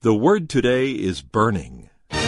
The word today is burning.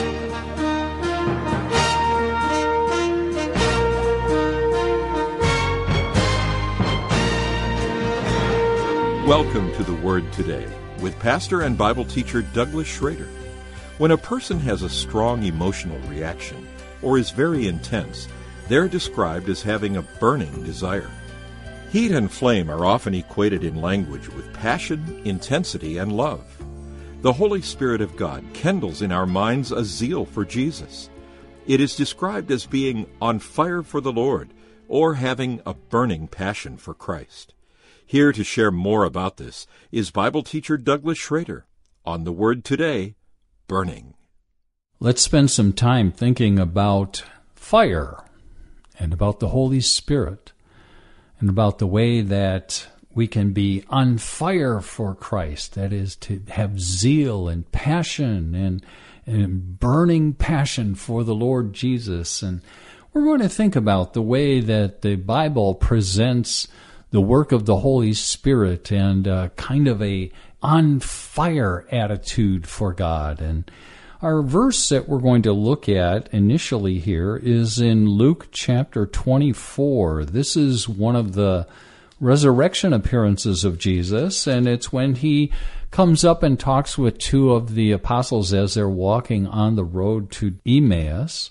Welcome to the Word Today with pastor and Bible teacher Douglas Schrader. When a person has a strong emotional reaction or is very intense, they're described as having a burning desire. Heat and flame are often equated in language with passion, intensity, and love. The Holy Spirit of God kindles in our minds a zeal for Jesus. It is described as being on fire for the Lord or having a burning passion for Christ. Here to share more about this is Bible teacher Douglas Schrader on the Word Today, Burning. Let's spend some time thinking about fire and about the Holy Spirit and about the way that we can be on fire for Christ, that is, to have zeal and passion and burning passion for the Lord Jesus. And we're going to think about the way that the Bible presents the work of the Holy Spirit and kind of a on fire attitude for God. And our verse that we're going to look at initially here is in Luke chapter 24. This is one of the resurrection appearances of Jesus, and it's when he comes up and talks with two of the apostles as they're walking on the road to Emmaus,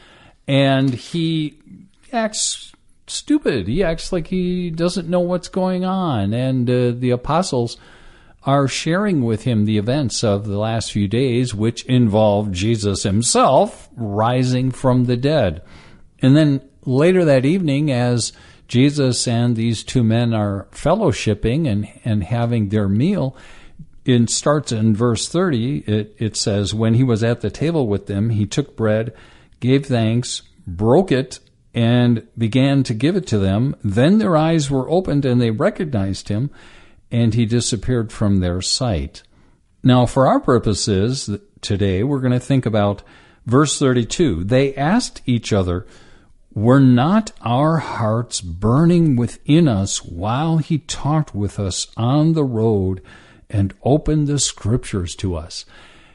and he acts stupid. He acts like he doesn't know what's going on, and the apostles are sharing with him the events of the last few days, which involve Jesus himself rising from the dead. And then later that evening, as Jesus and these two men are fellowshipping and having their meal, it starts in verse 30. It says, when he was at the table with them, he took bread, gave thanks, broke it, and began to give it to them. Then their eyes were opened and they recognized him, and he disappeared from their sight. Now, for our purposes today, we're going to think about verse 32. They asked each other, were not our hearts burning within us while he talked with us on the road and opened the Scriptures to us?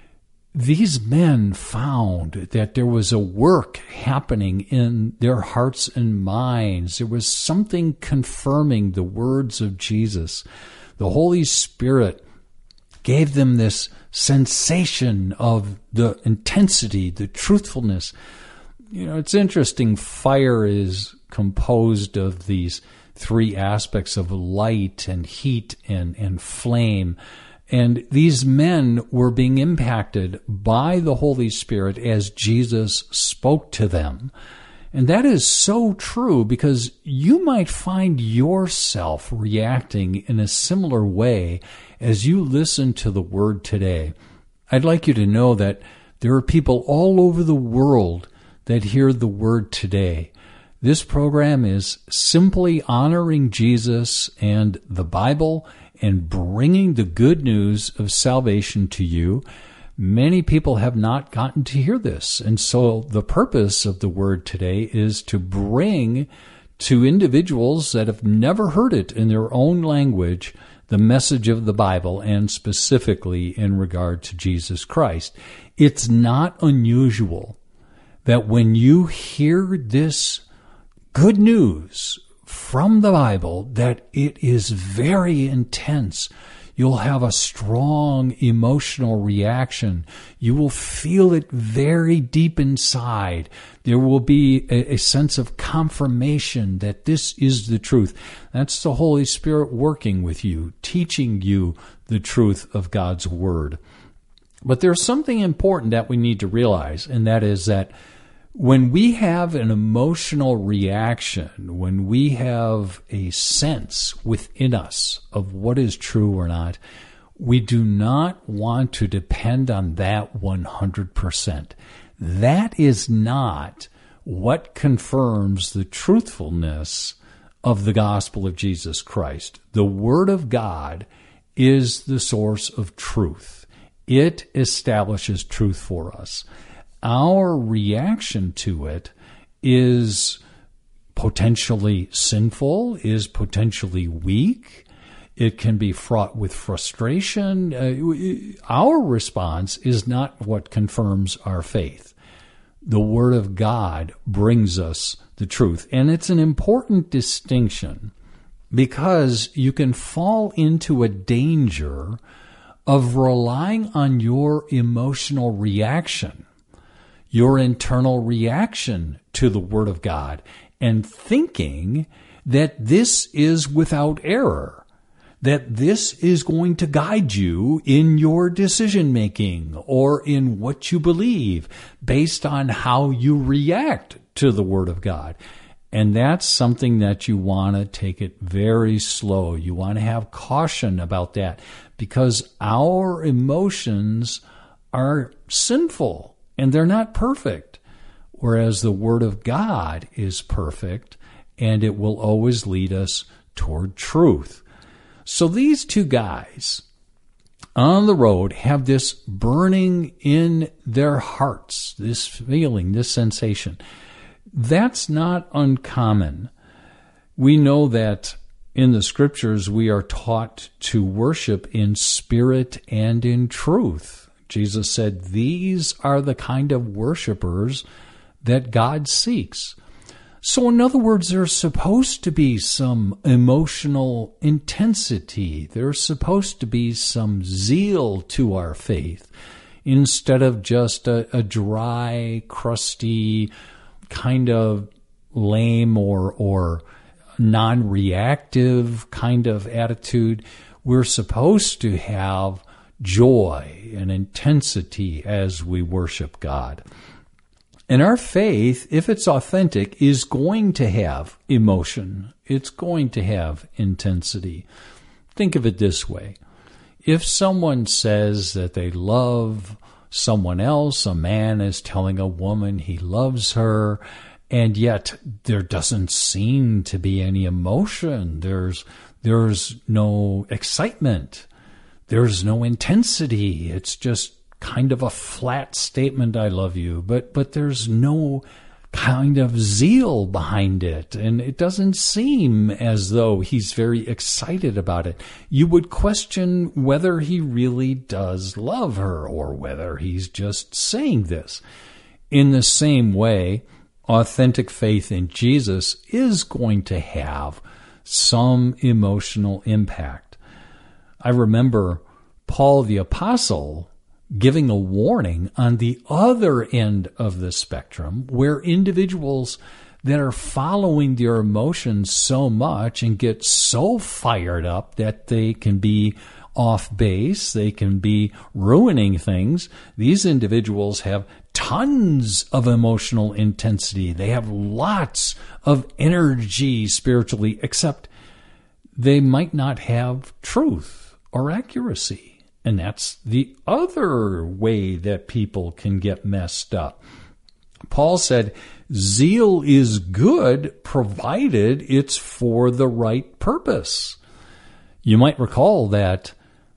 These men found that there was a work happening in their hearts and minds. There was something confirming the words of Jesus. The Holy Spirit gave them this sensation of the intensity, the truthfulness. You know, it's interesting. Fire is composed of these three aspects of light and heat and flame. And these men were being impacted by the Holy Spirit as Jesus spoke to them. And that is so true, because you might find yourself reacting in a similar way as you listen to the Word today. I'd like you to know that there are people all over the world that hear the Word today. This program is simply honoring Jesus and the Bible and bringing the good news of salvation to you. Many people have not gotten to hear this, and so the purpose of the Word today is to bring to individuals that have never heard it in their own language the message of the Bible, and specifically in regard to Jesus Christ. It's not unusual that when you hear this good news from the Bible, that it is very intense. You'll have a strong emotional reaction. You will feel it very deep inside. There will be a sense of confirmation that this is the truth. That's the Holy Spirit working with you, teaching you the truth of God's Word. But there's something important that we need to realize, and that is that when we have an emotional reaction, when we have a sense within us of what is true or not, we do not want to depend on that 100%. That is not what confirms the truthfulness of the gospel of Jesus Christ. The Word of God is the source of truth. It establishes truth for us. Our reaction to it is potentially sinful, is potentially weak, It can be fraught with frustration. Our response is not what confirms our faith. The Word of God brings us the truth. And it's an important distinction because you can fall into a danger of relying on your emotional reaction, your internal reaction to the Word of God, and thinking that this is without error, that this is going to guide you in your decision-making or in what you believe based on how you react to the Word of God. And that's something that you want to take it very slow. You want to have caution about that because our emotions are sinful and they're not perfect, whereas the Word of God is perfect and it will always lead us toward truth. So these two guys on the road have this burning in their hearts, this feeling, this sensation. That's not uncommon. We know that in the Scriptures we are taught to worship in spirit and in truth. Jesus said, these are the kind of worshipers that God seeks. So in other words, there's supposed to be some emotional intensity. There's supposed to be some zeal to our faith instead of just a dry, crusty, kind of lame or non-reactive kind of attitude. We're supposed to have joy and intensity as we worship God. And our faith, if it's authentic, is going to have emotion. It's going to have intensity. Think of it this way. If someone says that they love someone else, a man is telling a woman he loves her, and yet there doesn't seem to be any emotion. There's no excitement. There's no intensity. It's just kind of a flat statement, I love you, but there's no kind of zeal behind it, and it doesn't seem as though he's very excited about it. You would question whether he really does love her or whether he's just saying this. In the same way, authentic faith in Jesus is going to have some emotional impact. I remember Paul the Apostle giving a warning on the other end of the spectrum where individuals that are following their emotions so much and get so fired up that they can be off base, they can be ruining things. These individuals have tons of emotional intensity. They have lots of energy spiritually, except they might not have truth or accuracy. And that's the other way that people can get messed up. Paul said, zeal is good provided it's for the right purpose. You might recall that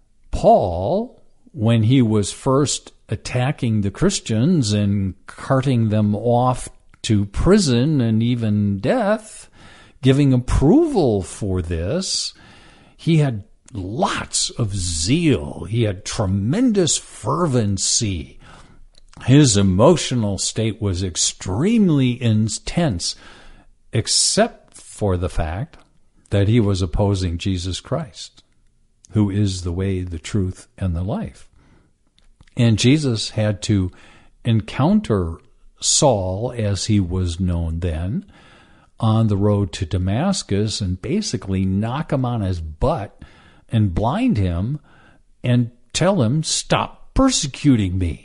Paul, when he was first attacking the Christians and carting them off to prison and even death, giving approval for this, he had lots of zeal. He had tremendous fervency. His emotional state was extremely intense, except for the fact that he was opposing Jesus Christ, who is the way, the truth, and the life. And Jesus had to encounter Saul, as he was known then, on the road to Damascus and basically knock him on his butt and blind him and tell him, stop persecuting me.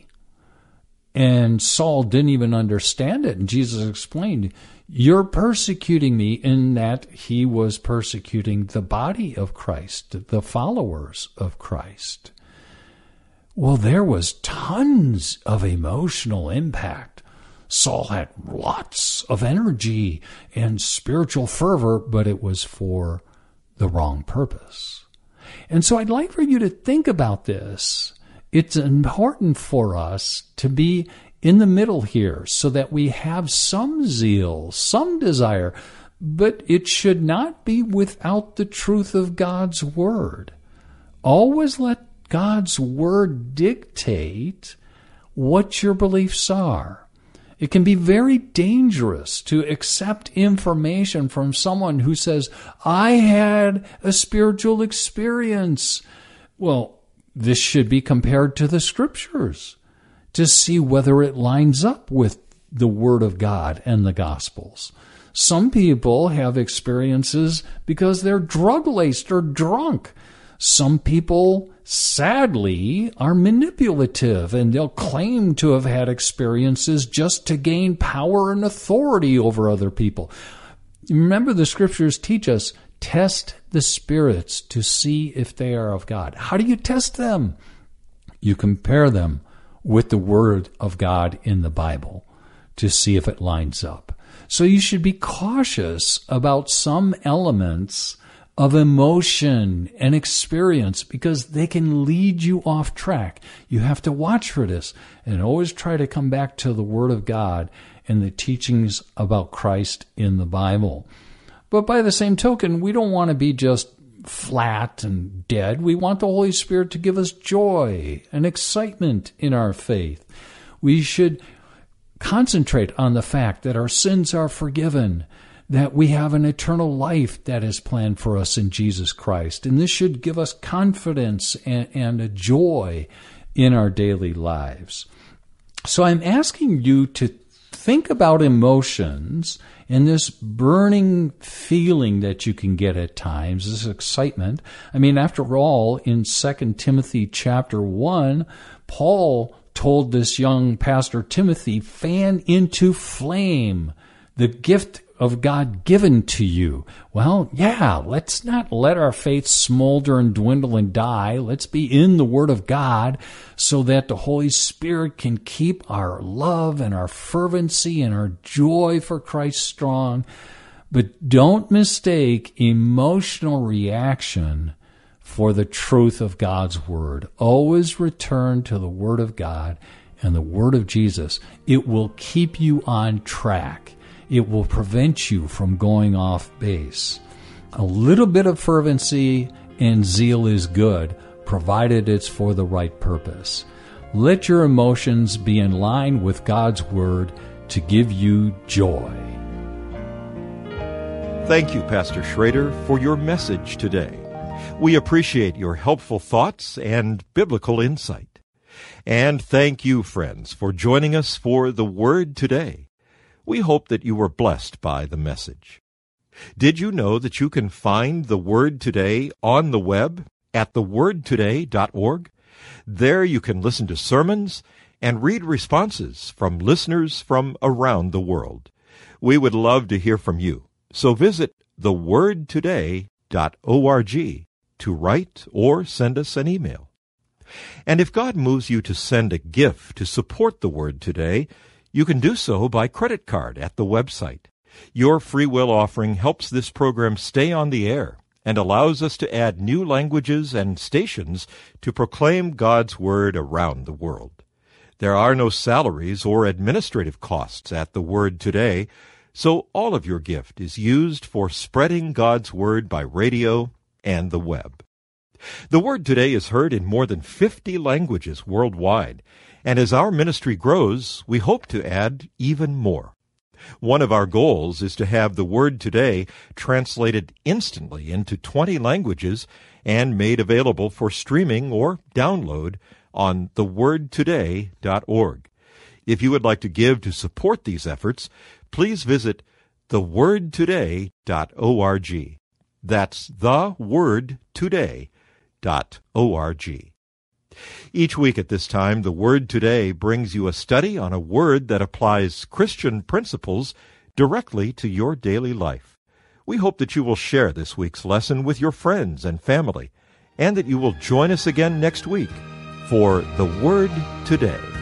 And Saul didn't even understand it. And Jesus explained, you're persecuting me, in that he was persecuting the body of Christ, the followers of Christ. Well, there was tons of emotional impact. Saul had lots of energy and spiritual fervor, but it was for the wrong purpose. And so I'd like for you to think about this. It's important for us to be in the middle here so that we have some zeal, some desire, but it should not be without the truth of God's Word. Always let God's Word dictate what your beliefs are. It can be very dangerous to accept information from someone who says, I had a spiritual experience. Well, this should be compared to the Scriptures to see whether it lines up with the Word of God and the Gospels. Some people have experiences because they're drug-laced or drunk. Some people, sadly, are manipulative, and they'll claim to have had experiences just to gain power and authority over other people. Remember, the Scriptures teach us, test the spirits to see if they are of God. How do you test them? You compare them with the Word of God in the Bible to see if it lines up. So you should be cautious about some elements of emotion and experience because they can lead you off track. You have to watch for this and always try to come back to the Word of God and the teachings about Christ in the Bible. But by the same token, we don't want to be just flat and dead. We want the Holy Spirit to give us joy and excitement in our faith. We should concentrate on the fact that our sins are forgiven, that we have an eternal life that is planned for us in Jesus Christ. And this should give us confidence and a joy in our daily lives. So I'm asking you to think about emotions and this burning feeling that you can get at times, this excitement. I mean, after all, in 2 Timothy chapter 1, Paul told this young pastor Timothy, fan into flame the gift of God given to you. Well, yeah, let's not let our faith smolder and dwindle and die. Let's be in the Word of God so that the Holy Spirit can keep our love and our fervency and our joy for Christ strong. But don't mistake emotional reaction for the truth of God's Word. Always return to the Word of God and the Word of Jesus. It will keep you on track. It will prevent you from going off base. A little bit of fervency and zeal is good, provided it's for the right purpose. Let your emotions be in line with God's Word to give you joy. Thank you, Pastor Schrader, for your message today. We appreciate your helpful thoughts and biblical insight. And thank you, friends, for joining us for The Word Today. We hope that you were blessed by the message. Did you know that you can find The Word Today on the web at thewordtoday.org? There you can listen to sermons and read responses from listeners from around the world. We would love to hear from you, so visit thewordtoday.org to write or send us an email. And if God moves you to send a gift to support The Word Today, you can do so by credit card at the website. Your free will offering helps this program stay on the air and allows us to add new languages and stations to proclaim God's Word around the world. There are no salaries or administrative costs at The Word Today, so all of your gift is used for spreading God's Word by radio and the web. The Word Today is heard in more than 50 languages worldwide, and as our ministry grows, we hope to add even more. One of our goals is to have The Word Today translated instantly into 20 languages and made available for streaming or download on thewordtoday.org. If you would like to give to support these efforts, please visit thewordtoday.org. That's thewordtoday.org. Each week at this time, The Word Today brings you a study on a word that applies Christian principles directly to your daily life. We hope that you will share this week's lesson with your friends and family, and that you will join us again next week for The Word Today.